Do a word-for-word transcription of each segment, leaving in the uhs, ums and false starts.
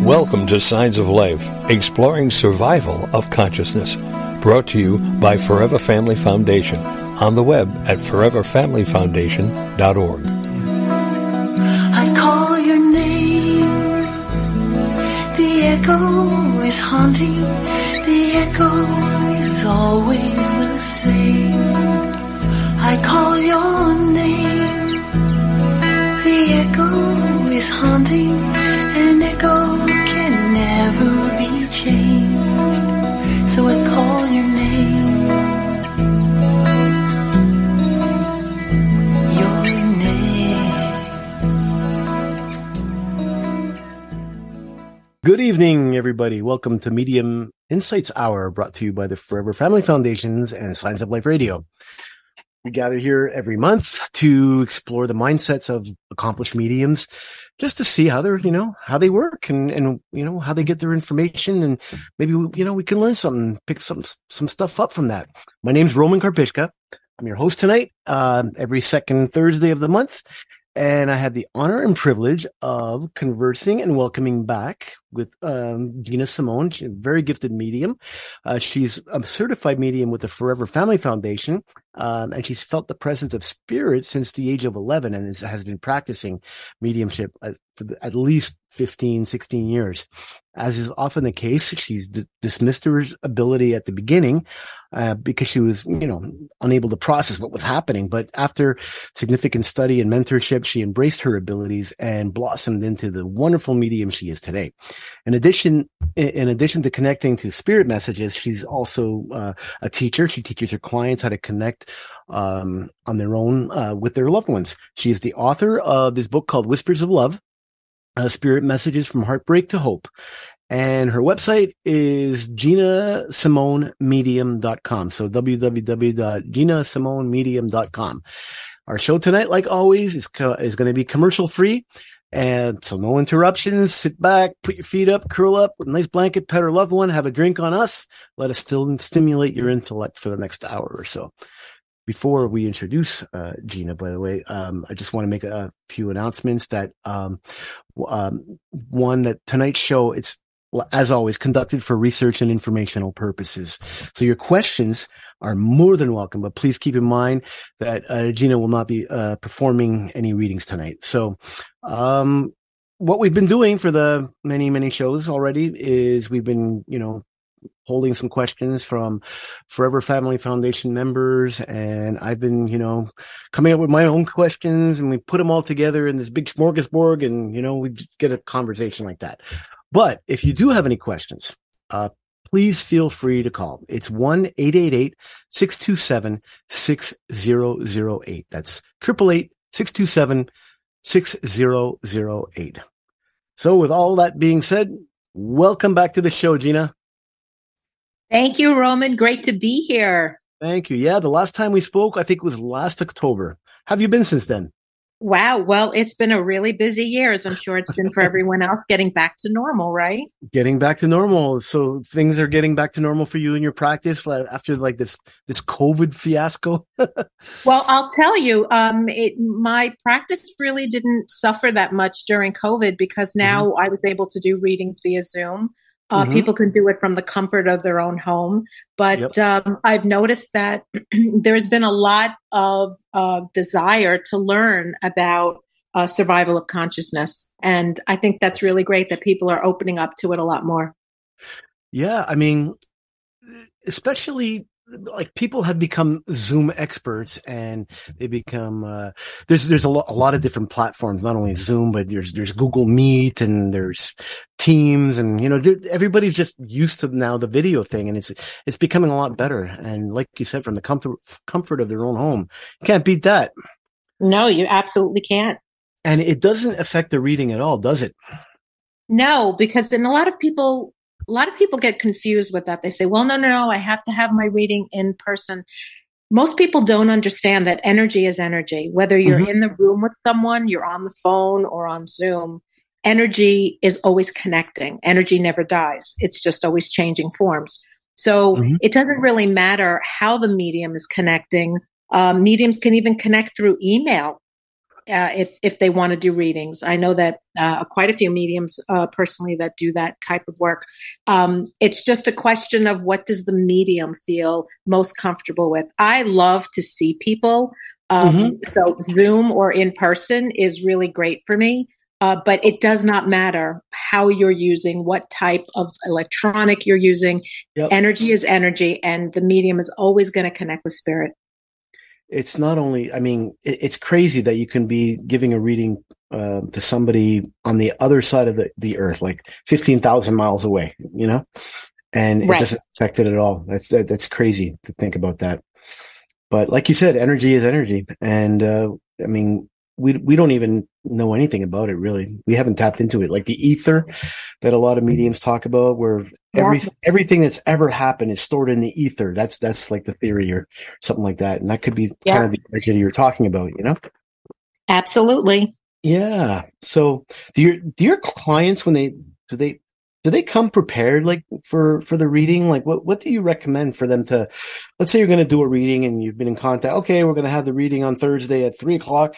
Welcome to Signs of Life, exploring survival of consciousness. Brought to you by Forever Family Foundation. On the web at forever family foundation dot org. I call your name. The echo is haunting. The echo is always the same. I call your name. The echo is haunting. An echo can never be changed. So I call your name. Good evening, everybody. Welcome to Medium Insights Hour, brought to you by the Forever Family Foundations and Signs of Life Radio. We gather here every month to explore the mindsets of accomplished mediums, just to see how they're, you know, how they work and, and, you know, how they get their information. And maybe, you know, we can learn something, pick some, some stuff up from that. My name's Roman Karpishka. I'm your host tonight, uh, every second Thursday of the month. And I had the honor and privilege of conversing and welcoming back with um, Gina Simone, she's a very gifted medium. Uh, she's a certified medium with the Forever Family Foundation, um, and she's felt the presence of spirit since the age of eleven and is, has been practicing mediumship uh, for the, at least fifteen, sixteen years. As is often the case, she's d- dismissed her ability at the beginning uh, because she was, you know, unable to process what was happening. But after significant study and mentorship, she embraced her abilities and blossomed into the wonderful medium she is today. In addition, in addition to connecting to spirit messages, she's also uh, a teacher. She teaches her clients how to connect um, on their own uh, with their loved ones. She is the author of this book called Whispers of Love, uh, Spirit Messages from Heartbreak to Hope. And her website is gina simone medium dot com. So w w w dot gina simone medium dot com. Our show tonight, like always, is, co- is going to be commercial free. And so no interruptions. Sit back, put your feet up, curl up with a nice blanket, pet a loved one, have a drink on us. Let us still stimulate your intellect for the next hour or so. Before we introduce uh, Gina, by the way, um, I just want to make a few announcements that um, um, one, that tonight's show, it's as always, conducted for research and informational purposes. So your questions are more than welcome, but please keep in mind that uh, Gina will not be uh, performing any readings tonight. So um, what we've been doing for the many, many shows already is we've been, you know, holding some questions from Forever Family Foundation members, and I've been, you know, coming up with my own questions, and we put them all together in this big smorgasbord, and, you know, we just get a conversation like that. But if you do have any questions, uh, please feel free to call. It's one eight eight eight, six two seven, six zero zero eight. That's eight eight eight, six two seven, six zero zero eight. So with all that being said, welcome back to the show, Gina. Thank you, Roman. Great to be here. Thank you. Yeah, the last time we spoke, I think it was last October. How have you been since then? Wow. Well, it's been a really busy year, as I'm sure it's been for everyone else, getting back to normal, right? Getting back to normal. So things are getting back to normal for you in your practice after like this, this COVID fiasco? Well, I'll tell you, um, it, my practice really didn't suffer that much during COVID because now mm-hmm. I was able to do readings via Zoom. Uh, mm-hmm. People can do it from the comfort of their own home. But yep. um, I've noticed that there's been a lot of uh, desire to learn about uh, survival of consciousness. And I think that's really great that people are opening up to it a lot more. Yeah, I mean, especially like people have become Zoom experts, and they become uh there's there's a, lo- a lot of different platforms, not only Zoom, but there's there's Google Meet and there's Teams, and you know everybody's just used to now the video thing, and it's it's becoming a lot better. And like you said, from the comfort comfort of their own home, you can't beat that. No, you absolutely can't. And it doesn't affect the reading at all, does it? No, because then a lot of people A lot of people get confused with that. They say, well, no, no, no, I have to have my reading in person. Most people don't understand that energy is energy. Whether you're mm-hmm. in the room with someone, you're on the phone or on Zoom, energy is always connecting. Energy never dies. It's just always changing forms. So mm-hmm. it doesn't really matter how the medium is connecting. Um, mediums can even connect through email. uh, if if they want to do readings. I know that uh, quite a few mediums uh, personally that do that type of work. Um, it's just a question of what does the medium feel most comfortable with. I love to see people. Um, mm-hmm. So Zoom or in person is really great for me. Uh, but it does not matter how you're using, what type of electronic you're using. Yep. Energy is energy, and the medium is always going to connect with spirit. It's not only, I mean, it, it's crazy that you can be giving a reading uh, to somebody on the other side of the, the earth, like fifteen thousand miles away, you know, and it right. doesn't affect it at all. That's, that, that's crazy to think about that. But like you said, energy is energy. And, uh, I mean, we, we don't even know anything about it, really. We haven't tapped into it. Like the ether that a lot of mediums talk about, where yeah. everything, everything that's ever happened is stored in the ether. That's, that's like the theory or something like that. And that could be yeah. kind of the energy you're talking about, you know? Absolutely. Yeah. So do your, do your clients, when they, do they, do they come prepared, like for, for the reading? Like what, what do you recommend for them to, let's say you're going to do a reading and you've been in contact. Okay. We're going to have the reading on Thursday at three o'clock.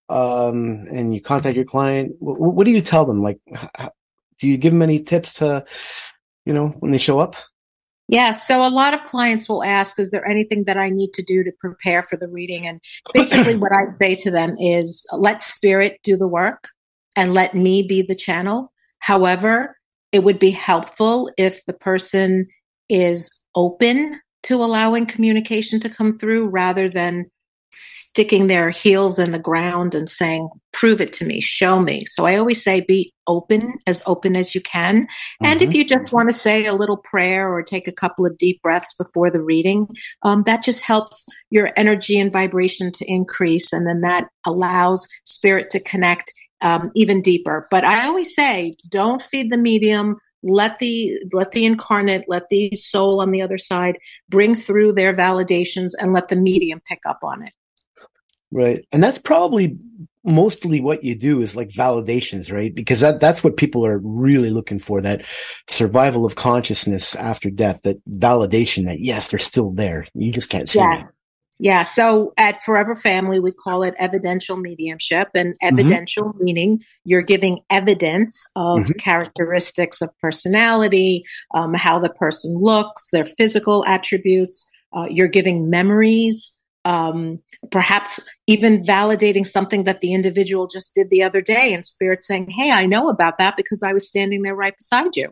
Um, and you contact your client. What, what do you tell them? Like, how, do you give them any tips to, you know, when they show up? Yeah. So a lot of clients will ask, is there anything that I need to do to prepare for the reading? And basically what I say to them is let spirit do the work and let me be the channel. However, it would be helpful if the person is open to allowing communication to come through rather than sticking their heels in the ground and saying, prove it to me, show me. So I always say, be open, as open as you can. Mm-hmm. And if you just want to say a little prayer or take a couple of deep breaths before the reading, um, that just helps your energy and vibration to increase. And then that allows spirit to connect um, even deeper. But I always say, don't feed the medium. Let the, let the incarnate, let the soul on the other side bring through their validations and let the medium pick up on it. Right. And that's probably mostly what you do is like validations, right? Because that, that's what people are really looking for, that survival of consciousness after death, that validation that, yes, they're still there. You just can't see yeah. it. Yeah. So at Forever Family, we call it evidential mediumship, and evidential mm-hmm. meaning you're giving evidence of mm-hmm. characteristics of personality, um, how the person looks, their physical attributes. Uh, you're giving memories. Um, perhaps even validating something that the individual just did the other day, and spirit saying, hey, I know about that because I was standing there right beside you.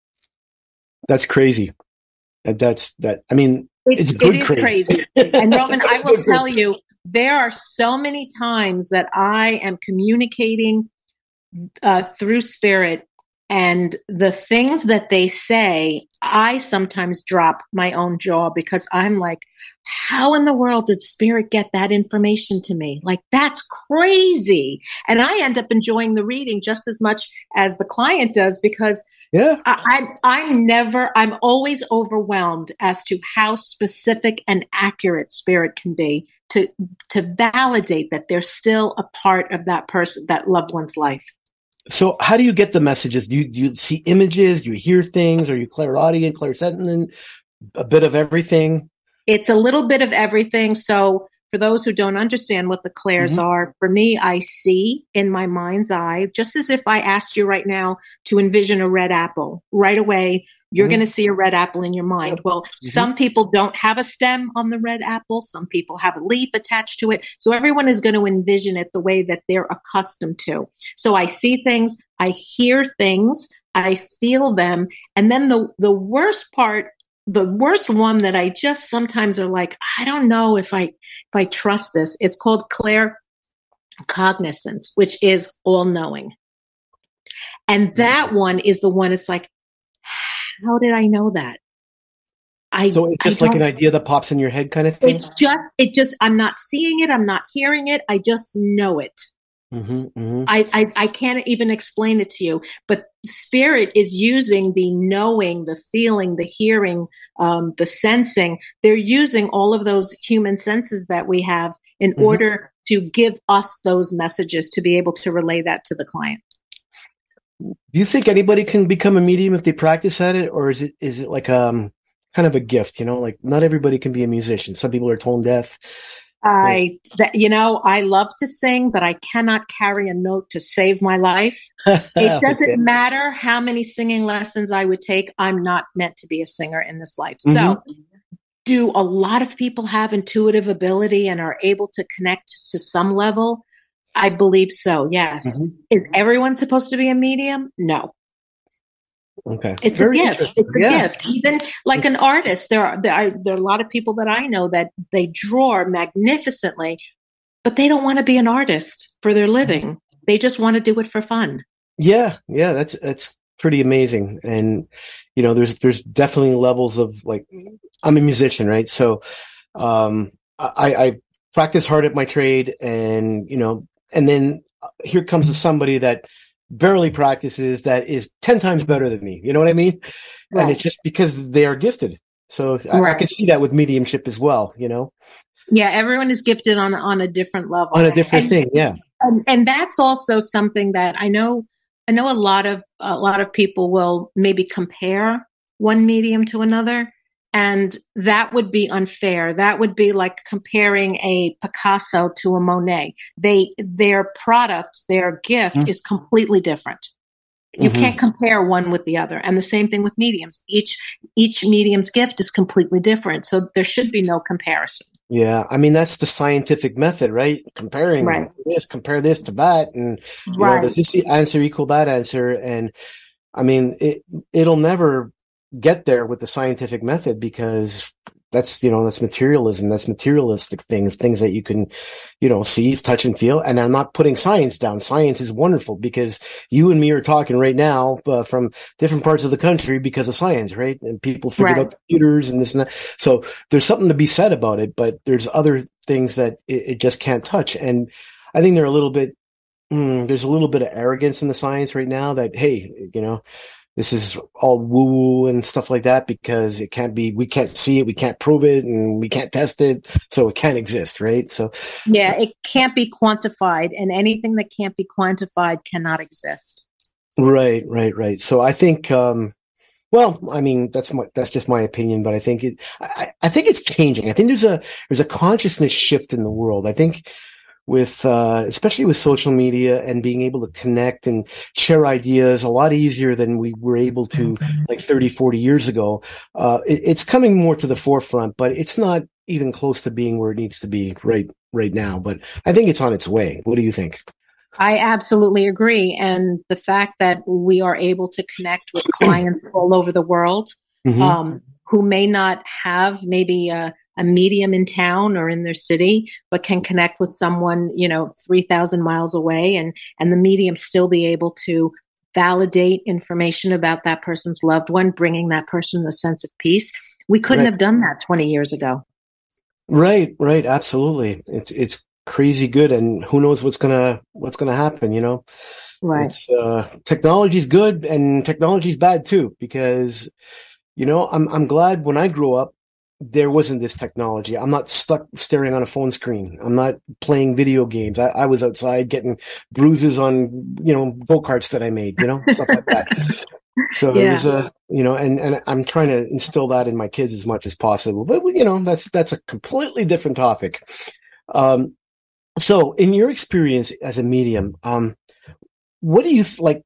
That's crazy. That's that. I mean, it's, it's good it is crazy. crazy. And Roman, I will tell you, there are so many times that I am communicating uh, through spirit, and the things that they say, I sometimes drop my own jaw because I'm like, how in the world did spirit get that information to me? Like, that's crazy. And I end up enjoying the reading just as much as the client does because yeah. I, I, I'm never, I'm always overwhelmed as to how specific and accurate spirit can be to, to validate that they're still a part of that person, that loved one's life. So how do you get the messages? Do you, do you see images? Do you hear things? Are you clairaudient, clairsentient, a bit of everything? It's a little bit of everything. So for those who don't understand what the clairs mm-hmm. are, for me, I see in my mind's eye, just as if I asked you right now to envision a red apple. Right away, you're mm-hmm. going to see a red apple in your mind. Well, mm-hmm. some people don't have a stem on the red apple. Some people have a leaf attached to it. So everyone is going to envision it the way that they're accustomed to. So I see things, I hear things, I feel them. And then the, the worst part, the worst one that I just sometimes are like, I don't know if I, if I trust this. It's called claircognizance, which is all knowing. And that one is the one, it's like, how did I know that? I, so it's just like an idea that pops in your head kind of thing? It's just, it just, I'm not seeing it. I'm not hearing it. I just know it. Mm-hmm, mm-hmm. I, I, I can't even explain it to you, but spirit is using the knowing, the feeling, the hearing, um, the sensing. They're using all of those human senses that we have in mm-hmm. order to give us those messages to be able to relay that to the client. Do you think anybody can become a medium if they practice at it, or is it is it like um kind of a gift? You know, like not everybody can be a musician. Some people are tone deaf. I, that, you know, I love to sing, but I cannot carry a note to save my life. It doesn't Okay. matter how many singing lessons I would take. I'm not meant to be a singer in this life. Mhm. So, do a lot of people have intuitive ability and are able to connect to some level? I believe so. Yes. Mhm. Is everyone supposed to be a medium? No. Okay. It's Very a gift. interesting. It's a Yeah. gift. Even like an artist, there are, there are there are a lot of people that I know that they draw magnificently, but they don't want to be an artist for their living. They just want to do it for fun. Yeah, yeah, that's that's pretty amazing. And you know, there's there's definitely levels of like I'm a musician, right? So um I, I practice hard at my trade, and you know, and then here comes somebody that barely practices that is ten times better than me. You know what I mean? Right. And it's just because they are gifted. So I, I Right. can see that with mediumship as well, you know, Yeah, everyone is gifted on on a different level. on a different And- thing. Yeah. And, and that's also something that I know. I know a lot of a lot of people will maybe compare one medium to another, and that would be unfair. That would be like comparing a Picasso to a Monet. They their product, their gift Mhm. is completely different. You Mhm. can't compare one with the other. And the same thing with mediums. Each each medium's gift is completely different, so there should be no comparison. Yeah, I mean that's the scientific method, right? Comparing Right. this, compare this to that, and you know, Right. does this answer equal that answer? And I mean, it it'll never get there with the scientific method because that's you know that's materialism, that's materialistic things, things that you can, you know, see, touch, and feel. And I'm not putting science down. Science is wonderful because you and me are talking right now uh, from different parts of the country because of science, right? And people figured Right. out computers and this and that. So there's something to be said about it, but there's other things that it, it just can't touch. And I think they're a little bit, mm, there's a little bit of arrogance in the science right now that, hey, you know, this is all woo and stuff like that because it can't be, we can't see it, we can't prove it, and we can't test it, so it can't exist, right? So, Yeah, it can't be quantified, and anything that can't be quantified cannot exist. right, right, right. So I think, um, well, I mean, that's my, that's just my opinion, but I think it, I, I think it's changing. I think there's a, there's a consciousness shift in the world. I think with, uh, especially with social media and being able to connect and share ideas a lot easier than we were able to like thirty, forty years ago. Uh, it, it's coming more to the forefront, but it's not even close to being where it needs to be right, right now. But I think it's on its way. What do you think? I absolutely agree. And the fact that we are able to connect with clients all over the world, Mhm. um, who may not have maybe a, a medium in town or in their city, but can connect with someone, you know, three thousand miles away, and, and the medium still be able to validate information about that person's loved one, bringing that person a sense of peace. We couldn't Right. have done that twenty years ago. Right, right. Absolutely. It's, it's crazy good. And who knows what's gonna, what's gonna happen, you know? Right. It's, uh, technology's good and technology's bad too, because, you know, I'm, I'm glad when I grew up, there wasn't this technology. I'm not stuck staring on a phone screen. I'm not playing video games. I, I was outside getting bruises on, you know, go-karts that I made, you know, stuff like that. So Yeah. it was a, you know, and, and I'm trying to instill that in my kids as much as possible, but you know, that's, that's a completely different topic. Um, so in your experience as a medium, um, what do you like?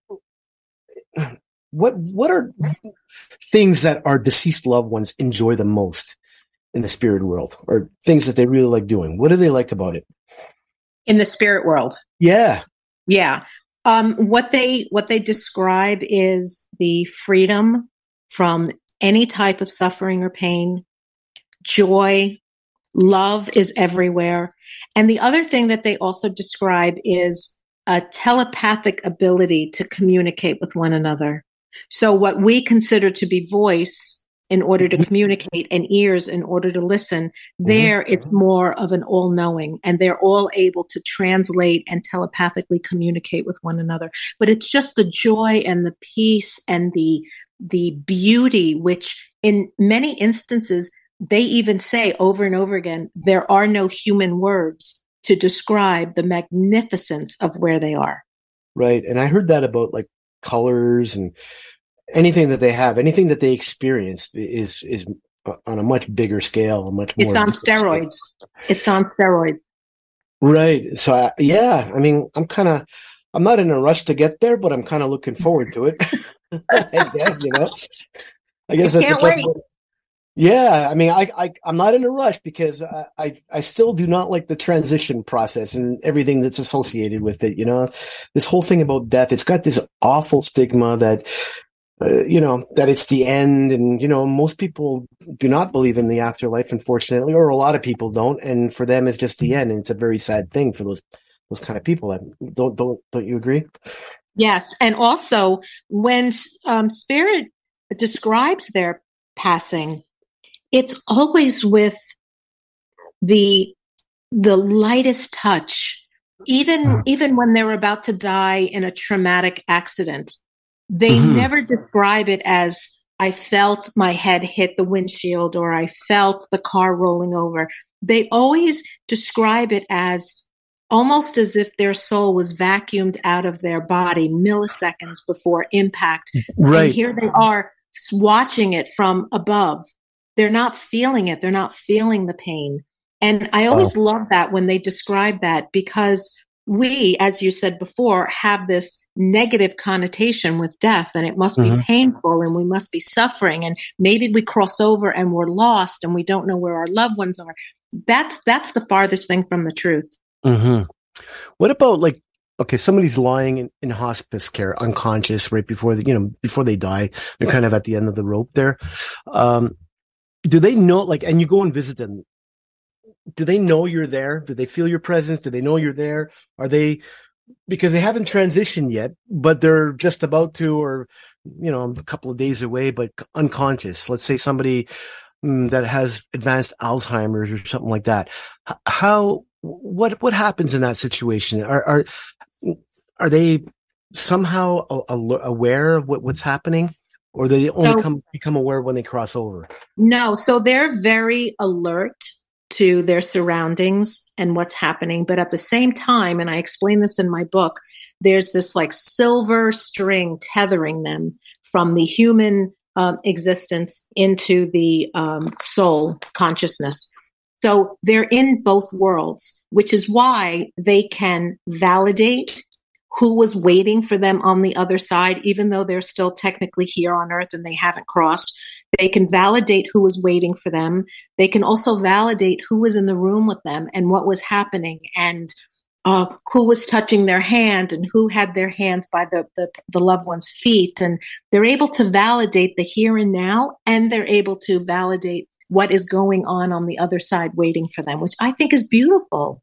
What, what are things that our deceased loved ones enjoy the most in the spirit world, or things that they really like doing? What do they like about it? In the spirit world. Yeah. Yeah. Um, what they what they describe is the freedom from any type of suffering or pain, joy, love is everywhere. And the other thing that they also describe is a telepathic ability to communicate with one another. So what we consider to be voice in order to communicate and ears in order to listen, there it's more of an all-knowing, and they're all able to translate and telepathically communicate with one another. But it's just the joy and the peace and the the beauty, which in many instances, they even say over and over again, there are no human words to describe the magnificence of where they are. Right. And I heard that about like colors and anything that they have, anything that they experience is, is on a much bigger scale, a much more. It's on steroids. Scale. It's on steroids. Right. So I, yeah, I mean, I'm kind of, I'm not in a rush to get there, but I'm kind of looking forward to it. I guess, you know, I guess I that's can't the wait. Yeah, I mean, I, I, I'm not in a rush because I, I, I still do not like the transition process and everything that's associated with it. You know, this whole thing about death, it's got this awful stigma that, uh, you know, that it's the end. And, you know, most people do not believe in the afterlife, unfortunately, or a lot of people don't. And for them, it's just the end. And it's a very sad thing for those, those kind of people. Don't, don't, don't you agree? Yes. And also when um, Spirit describes their passing, it's always with the the lightest touch. Even mm-hmm. even when they're about to die in a traumatic accident, they mm-hmm. never describe it as I felt my head hit the windshield or I felt the car rolling over. They always describe it as almost as if their soul was vacuumed out of their body milliseconds before impact. Right. And here they are watching it from above. They're not feeling it. They're not feeling the pain. And I always wow. love that when they describe that because we, as you said before, have this negative connotation with death and it must mm-hmm. be painful and we must be suffering and maybe we cross over and we're lost and we don't know where our loved ones are. That's, that's the farthest thing from the truth. Mm-hmm. What about like, okay, somebody's lying in, in hospice care, unconscious right before the, you know, before they die. They're kind of at the end of the rope there. Um, Do they know, like, and you go and visit them, do they know you're there? Do they feel your presence? Do they know you're there? Are they, because they haven't transitioned yet, but they're just about to, or, you know, a couple of days away, but unconscious. Let's say somebody mm, that has advanced Alzheimer's or something like that. How, what, what happens in that situation? Are, are, are they somehow aware of what, what's happening? Or they only so, come become aware when they cross over? No, so they're very alert to their surroundings and what's happening. But at the same time, and I explain this in my book, there's this like silver string tethering them from the human um, existence into the um, soul consciousness. So they're in both worlds, which is why they can validate who was waiting for them on the other side, even though they're still technically here on Earth and they haven't crossed. They can validate who was waiting for them. They can also validate who was in the room with them and what was happening and uh, who was touching their hand and who had their hands by the, the, the loved one's feet. And they're able to validate the here and now, and they're able to validate what is going on on the other side waiting for them, which I think is beautiful.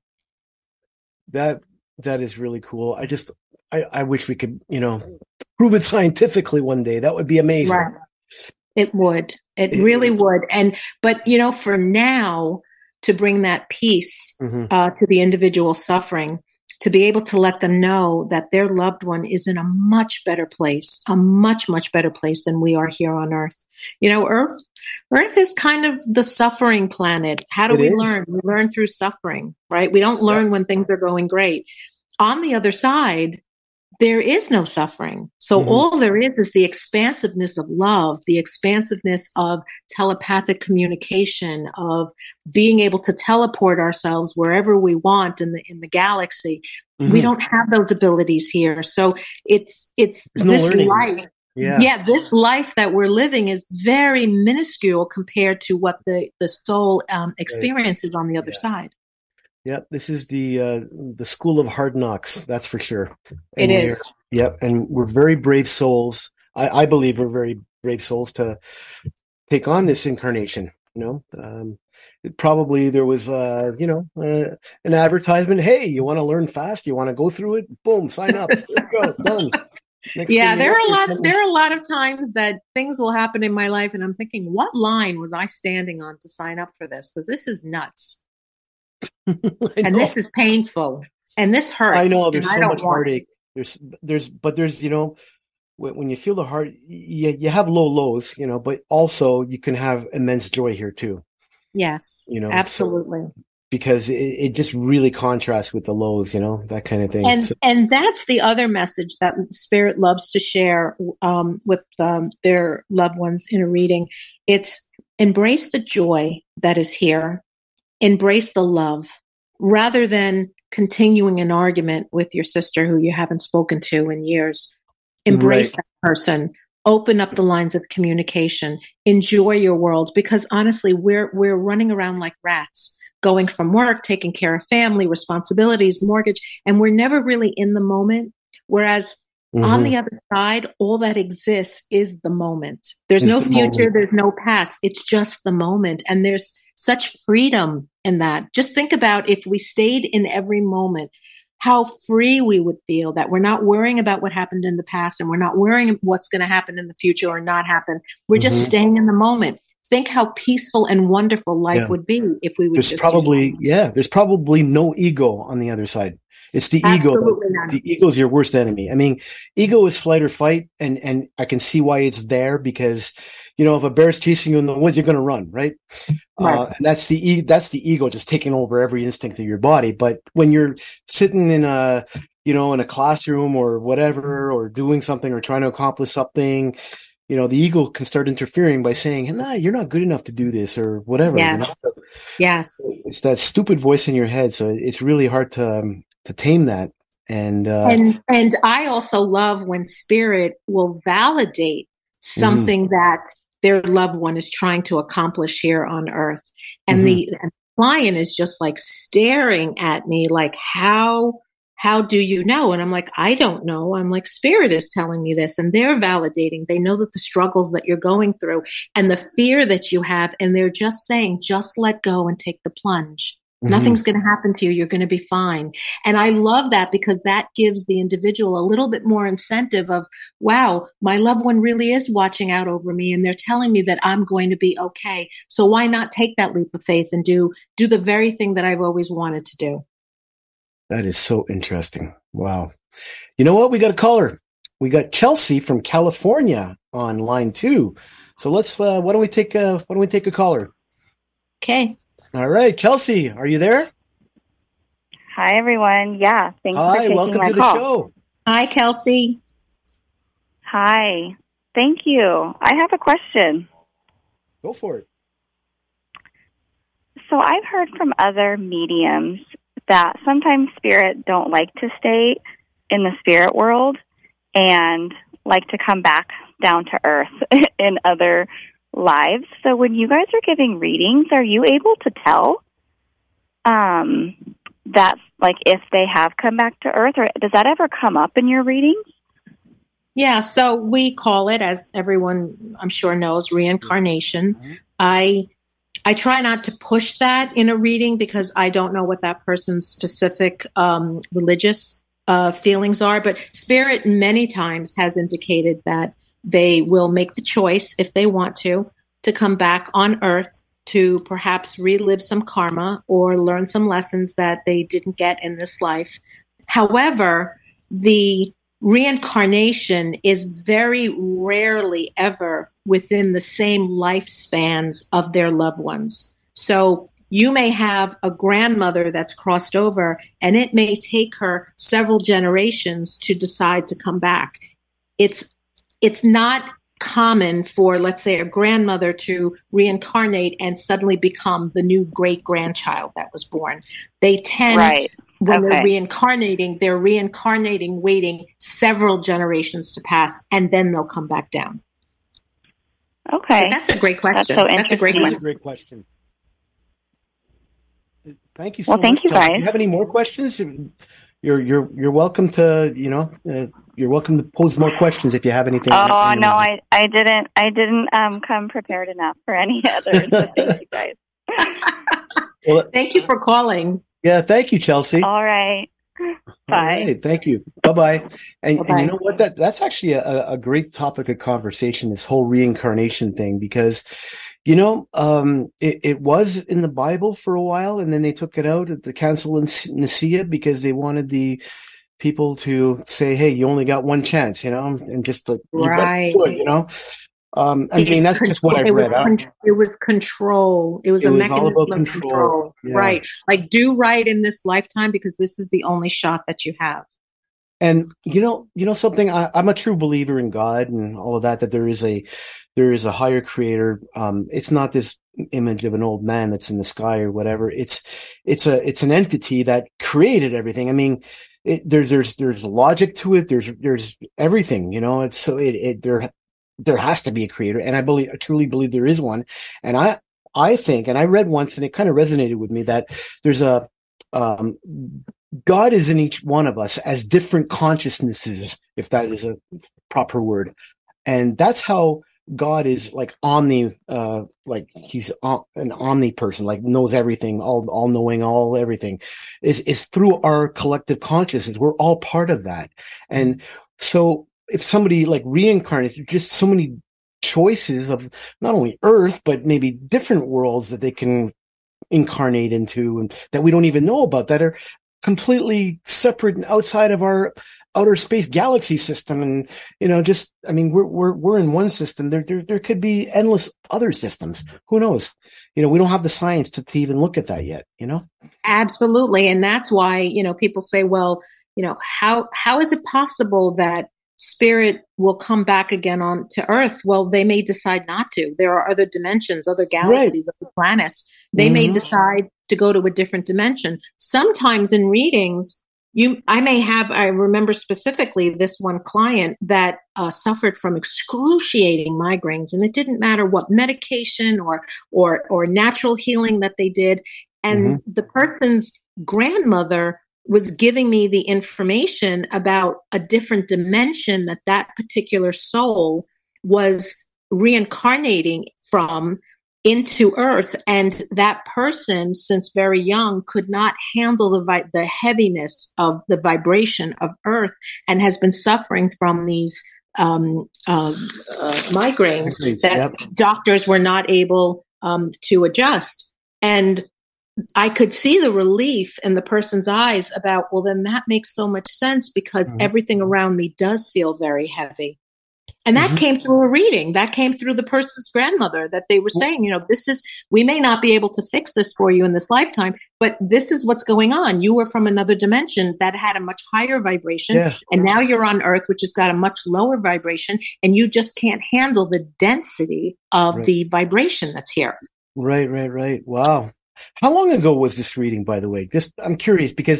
That That is really cool. I just, I, I wish we could, you know, prove it scientifically one day. That would be amazing. Right. It would. It, it really it, would. And, but, you know, for now, to bring that peace mm-hmm. uh, to the individual suffering, to be able to let them know that their loved one is in a much better place, a much, much better place than we are here on Earth. You know, Earth, Earth is kind of the suffering planet. How do it we is. learn? We learn through suffering, right? We don't learn yeah. when things are going great. On the other side, there is no suffering. So mm-hmm. all there is is the expansiveness of love, the expansiveness of telepathic communication, of being able to teleport ourselves wherever we want in the in the galaxy. Mm-hmm. We don't have those abilities here. So it's it's There's this no life. Yeah. yeah, this life that we're living is very minuscule compared to what the, the soul um, experiences on the other yeah. side. Yep, this is the uh, the school of hard knocks. That's for sure. And it is. Yep, and we're very brave souls. I, I believe we're very brave souls to take on this incarnation. You know, um, it probably there was, uh, you know, uh, an advertisement. Hey, you want to learn fast? You want to go through it? Boom, sign up. There you go, done. Next yeah, there are a lot. Of, there are a lot of times that things will happen in my life, and I'm thinking, what line was I standing on to sign up for this? Because this is nuts. And this is painful, and this hurts. I know there's so I much heartache. There's, there's, but there's, you know, when you feel the heart, you, you have low lows, you know, but also you can have immense joy here too. Yes, you know, absolutely. So, because it, it just really contrasts with the lows, you know, that kind of thing. And so, and that's the other message that Spirit loves to share um, with um, their loved ones in a reading. It's embrace the joy that is here, embrace the love, rather than continuing an argument with your sister who you haven't spoken to in years. Embrace right. that person. Open up the lines of communication. Enjoy your world, because honestly, we're we're running around like rats, going from work, taking care of family, responsibilities, mortgage, and we're never really in the moment. Whereas mm-hmm. on the other side, all that exists is the moment. There's it's no the future, moment. There's no past. It's just the moment. And there's such freedom in that. Just think about if we stayed in every moment, how free we would feel, that we're not worrying about what happened in the past and we're not worrying what's going to happen in the future or not happen. We're just mm-hmm. staying in the moment. Think how peaceful and wonderful life yeah. would be if we would there's just probably yeah there's probably no ego on the other side. It's the Absolutely ego. Not. The ego is your worst enemy. I mean, ego is flight or fight, and and I can see why it's there, because you know, if a bear's chasing you in the woods, you're going to run, right? right. Uh, and that's the e- that's the ego just taking over every instinct of your body. But when you're sitting in a you know in a classroom or whatever, or doing something or trying to accomplish something, you know, the ego can start interfering by saying, "Nah, you're not good enough to do this," or whatever. Yes. You know? So yes. It's that stupid voice in your head. So it's really hard to um, to tame that. And uh, and and I also love when spirit will validate something mm. that their loved one is trying to accomplish here on earth. And mm-hmm. the and client is just like staring at me like, how, how do you know? And I'm like, I don't know. I'm like, spirit is telling me this, and they're validating. They know that the struggles that you're going through and the fear that you have. And they're just saying, just let go and take the plunge. Mm-hmm. Nothing's going to happen to you. You're going to be fine. And I love that, because that gives the individual a little bit more incentive of, wow, my loved one really is watching out over me, and they're telling me that I'm going to be okay. So why not take that leap of faith and do, do the very thing that I've always wanted to do? That is so interesting. Wow. You know what? We got a caller. We got Chelsea from California on line two. So let's, uh, why don't we take a, why don't we take a caller? Okay. All right, Chelsea, are you there? Hi, everyone. Yeah, thanks Hi, for taking welcome my to the call. show. Hi, Kelsey. Hi. Thank you. I have a question. Go for it. So I've heard from other mediums that sometimes spirit don't like to stay in the spirit world and like to come back down to earth in other lives. So when you guys are giving readings, are you able to tell um, that, like, if they have come back to earth, or does that ever come up in your readings? Yeah, so we call it, as everyone I'm sure knows, reincarnation. Mm-hmm. I I try not to push that in a reading, because I don't know what that person's specific um, religious uh, feelings are. But spirit many times has indicated that they will make the choice, if they want to, to come back on earth to perhaps relive some karma or learn some lessons that they didn't get in this life. However, the reincarnation is very rarely ever within the same lifespans of their loved ones. So you may have a grandmother that's crossed over, and it may take her several generations to decide to come back. It's It's not common for, let's say, a grandmother to reincarnate and suddenly become the new great-grandchild that was born. They tend, right. when okay. they're reincarnating, they're reincarnating, waiting several generations to pass, and then they'll come back down. Okay. But that's a great question. That's, so that's a great That's one. a great question. Thank you so well, thank much. you, guys. Do you have any more questions? You're you're you're welcome to you know uh, you're welcome to pose more questions if you have anything. Oh anything no, I, I didn't I didn't um, come prepared enough for any others. So thank you guys. Well, thank you for calling. Yeah, thank you, Chelsea. All right. Bye. All right, thank you. Bye bye. And, Bye-bye. and you know what? That that's actually a, a great topic of conversation. This whole reincarnation thing, because you know um, it, it was in the Bible for a while, and then they took it out at the Council in Nicaea because they wanted the people to say, "Hey, you only got one chance," you know, and just like right, you, it, you know. Um, I mean, that's control. just what I've it read. Was con- it was control. It was it a was mechanism all about of control. control. Yeah. Right. Like, do right in this lifetime because this is the only shot that you have. And you know, you know something. I, I'm a true believer in God and all of that. That there is a, there is a higher creator. Um, it's not this image of an old man that's in the sky or whatever. It's, it's a, it's an entity that created everything. I mean, it, there's, there's, there's logic to it. There's, there's everything. You know, it's so it, it there, there has to be a creator, and I believe, I truly believe there is one. And I, I think, and I read once, and it kind of resonated with me that there's a, um. God is in each one of us as different consciousnesses, if that is a proper word. And that's how God is like omni, uh, like he's an omni person, like knows everything, all, all knowing, all everything is, is through our collective consciousness. We're all part of that. And so if somebody like reincarnates, there's just so many choices of not only Earth, but maybe different worlds that they can incarnate into and that we don't even know about, that are completely separate and outside of our outer space galaxy system. And, you know, just, I mean, we're, we're, we're in one system. There, there, there could be endless other systems. Who knows? You know, we don't have the science to, to even look at that yet, you know? Absolutely. And that's why, you know, people say, well, you know, how, how is it possible that spirit will come back again on to Earth? Well, they may decide not to. There are other dimensions, other galaxies, right, other planets. They mm-hmm. may decide to go to a different dimension. Sometimes in readings, you, I may have, I remember specifically this one client that uh, suffered from excruciating migraines, and it didn't matter what medication or, or, or natural healing that they did. And mm-hmm. the person's grandmother was giving me the information about a different dimension that that particular soul was reincarnating from into Earth. And that person, since very young, could not handle the vi- the heaviness of the vibration of Earth and has been suffering from these um, uh, uh, migraines that yep. doctors were not able um, to adjust. And I could see the relief in the person's eyes about, well, then that makes so much sense because mm-hmm. everything around me does feel very heavy. And that mm-hmm. came through a reading. That came through the person's grandmother, that they were saying, you know, this is, we may not be able to fix this for you in this lifetime, but this is what's going on. You were from another dimension that had a much higher vibration. Yes. And now you're on Earth, which has got a much lower vibration. And you just can't handle the density of right. the vibration that's here. Right, right, right. Wow. How long ago was this reading, by the way? Just, I'm curious because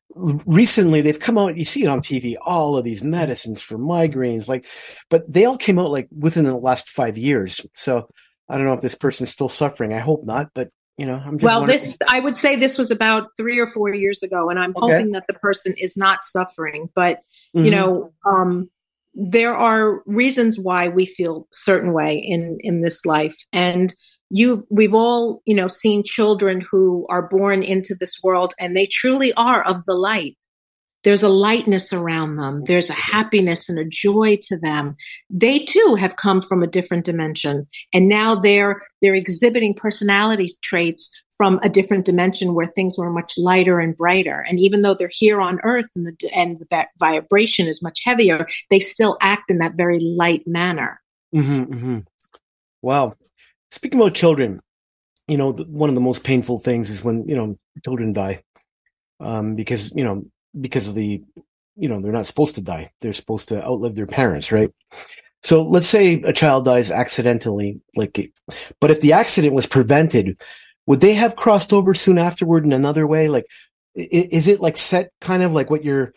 recently they've come out, you see it on T V, all of these medicines for migraines, like, but they all came out like within the last five years. So I don't know if this person's still suffering. I hope not, but you know, I'm just well, wondering. this, I would say this was about three or four years ago, and I'm okay. hoping that the person is not suffering, but mm-hmm. you know, um, there are reasons why we feel certain way in, in this life. And You've, we've all, you know, seen children who are born into this world and they truly are of the light. There's a lightness around them. There's a happiness and a joy to them. They too have come from a different dimension. And now they're, they're exhibiting personality traits from a different dimension where things were much lighter and brighter. And even though they're here on Earth and the, and that vibration is much heavier, they still act in that very light manner. Mm-hmm, mm-hmm. Wow. Speaking about children, you know, the, one of the most painful things is when, you know, children die, um, because, you know, because of the, you know, they're not supposed to die. They're supposed to outlive their parents, right? So let's say a child dies accidentally, like, but if the accident was prevented, would they have crossed over soon afterward in another way? Like, is it like set kind of like what your,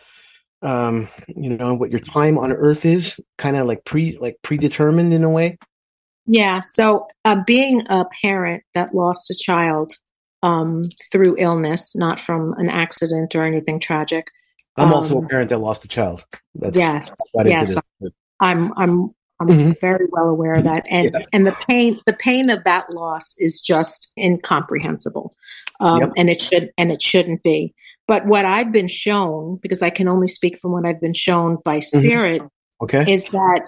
um, you know, what your time on Earth is kind of like pre, like predetermined in a way? Yeah. So uh, being a parent that lost a child um, through illness, not from an accident or anything tragic. I'm um, also a parent that lost a child. That's, yes. Yes. I'm, I'm, I'm mm-hmm. very well aware of that. And, yeah. and the pain, the pain of that loss is just incomprehensible. Um, yep. and it should, and it shouldn't be. But what I've been shown, because I can only speak from what I've been shown by spirit, mm-hmm. okay. is that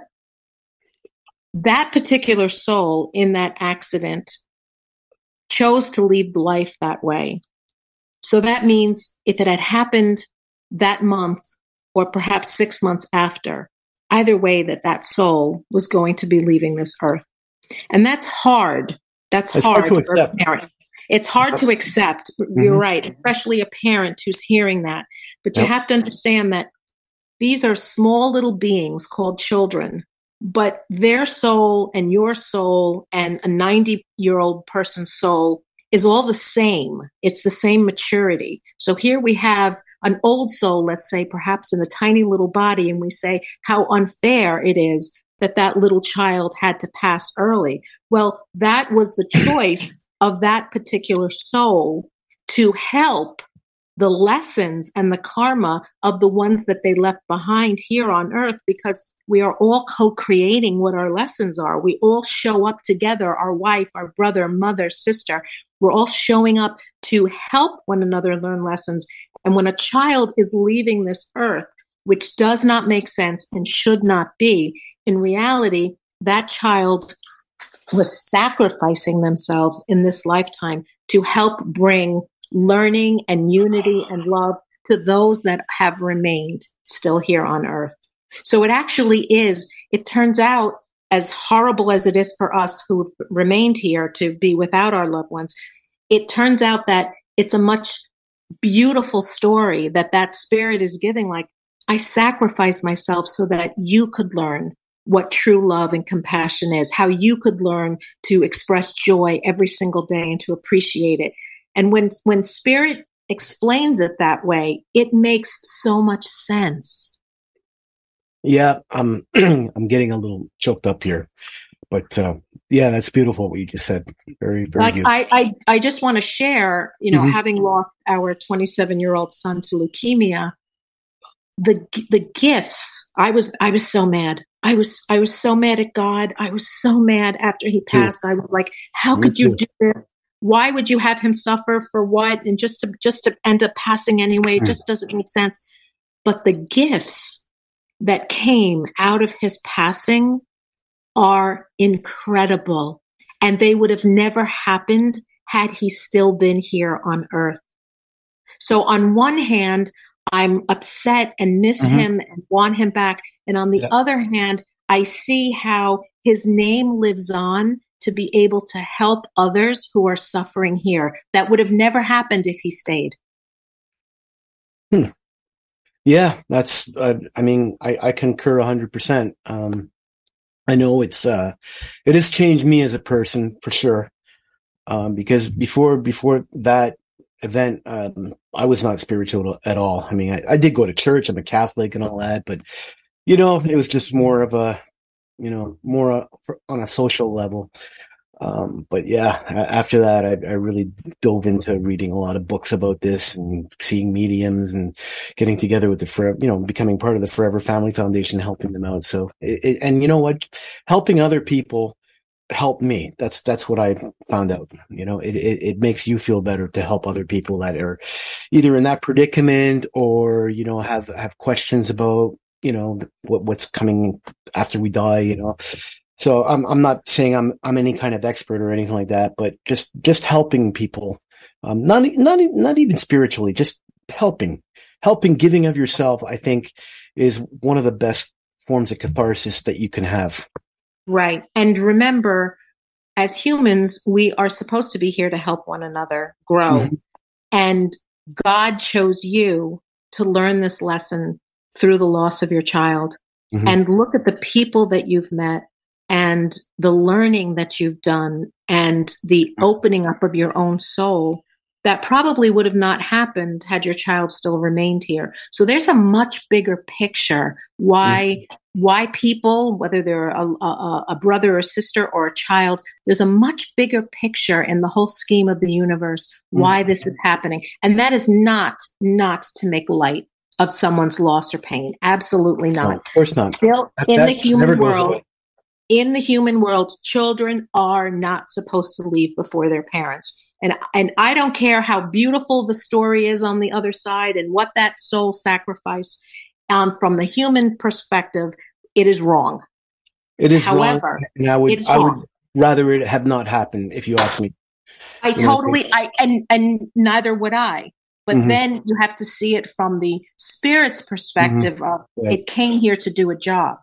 that particular soul in that accident chose to lead life that way. So that means if it had happened that month or perhaps six months after, either way that that soul was going to be leaving this earth. And that's hard. That's it's hard, hard to for accept. a parent. It's hard to accept. Mm-hmm. You're right. Especially a parent who's hearing that. But you yep. have to understand that these are small little beings called children, but their soul and your soul and a ninety-year-old person's soul is all the same. It's the same maturity. So here we have an old soul, let's say, perhaps in a tiny little body, and we say how unfair it is that that little child had to pass early. Well, that was the choice of that particular soul to help the lessons and the karma of the ones that they left behind here on earth, because we are all co-creating what our lessons are. We all show up together, our wife, our brother, mother, sister. We're all showing up to help one another learn lessons. And when a child is leaving this earth, which does not make sense and should not be, in reality, that child was sacrificing themselves in this lifetime to help bring learning and unity and love to those that have remained still here on earth. So it actually is, it turns out, as horrible as it is for us who've remained here to be without our loved ones, it turns out that it's a much beautiful story that that spirit is giving. Like, I sacrificed myself so that you could learn what true love and compassion is, how you could learn to express joy every single day and to appreciate it. And when, when spirit explains it that way, it makes so much sense. Yeah, I'm I'm getting a little choked up here, but uh, yeah, that's beautiful what you just said. Very, very like beautiful. I, I, I just want to share, you know, Mm-hmm. having lost our twenty-seven-year-old son to leukemia, the the gifts. I was I was so mad. I was I was so mad at God. I was so mad after he passed. I was like, how Me could you too. do this? Why would you have him suffer for what? And just to just to end up passing anyway, it just doesn't make sense. But the gifts that came out of his passing are incredible. And they would have never happened had he still been here on earth. So on one hand, I'm upset and miss Mm-hmm. him and want him back. And on the Yeah. other hand, I see how his name lives on to be able to help others who are suffering here. That would have never happened if he stayed. Hmm. Yeah, that's, uh, I mean, I, I concur a hundred percent. Um, I know it's, uh, it has changed me as a person for sure. Um, because before, before that event, um, I was not spiritual at all. I mean, I, I did go to church. I'm a Catholic and all that, but you know, it was just more of a, you know, more uh, for, on a social level. Um, but yeah, after that, I, I really dove into reading a lot of books about this and seeing mediums and getting together with the forever, you know, becoming part of the Forever Family Foundation, helping them out. So, it, it, and you know what, helping other people help me. That's, that's what I found out. You know, it, it, it makes you feel better to help other people that are either in that predicament or, you know, have, have questions about, you know, what, what's coming after we die, you know. So I'm I'm not saying I'm I'm any kind of expert or anything like that, but just just helping people, um, not not not even spiritually, just helping, helping, giving of yourself. I think is one of the best forms of catharsis that you can have. Right. And remember, as humans, we are supposed to be here to help one another grow. Mm-hmm. And God chose you to learn this lesson through the loss of your child. Mm-hmm. And look at the people that you've met and the learning that you've done and the opening up of your own soul that probably would have not happened had your child still remained here. So there's a much bigger picture why mm-hmm. why people, whether they're a, a, a brother or sister or a child, there's a much bigger picture in the whole scheme of the universe why mm-hmm. this is happening. And that is not, not to make light of someone's loss or pain. Absolutely not. No, of course not. Still, that, in that the human world, away. in the human world, children are not supposed to leave before their parents. And, and I don't care how beautiful the story is on the other side and what that soul sacrificed. Um, from the human perspective, it is wrong. It is However, wrong. And I would, it's I wrong. would rather it have not happened, if you ask me. I you totally, know, I and and neither would I. But mm-hmm. then you have to see it from the spirit's perspective mm-hmm. of right. it came here to do a job.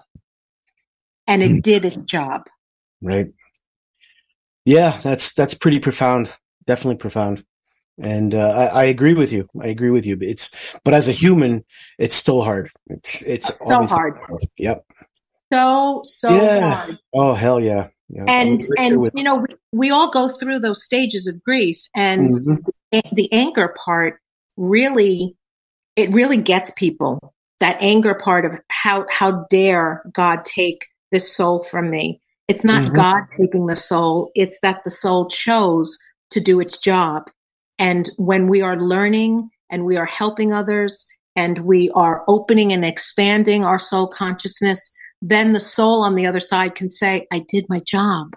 And it mm-hmm. did its job. Right. Yeah, that's that's pretty profound. Definitely profound. And uh, I, I agree with you. I agree with you. It's but as a human, it's still hard. It's it's so hard. hard. Yep. So so yeah. hard. Oh hell yeah. yeah. And and you know we, we all go through those stages of grief, and mm-hmm. the anger part really it really gets people. That anger part of how how dare God take this soul from me. It's not mm-hmm. God taking the soul. It's that the soul chose to do its job. And when we are learning and we are helping others and we are opening and expanding our soul consciousness, then the soul on the other side can say, I did my job.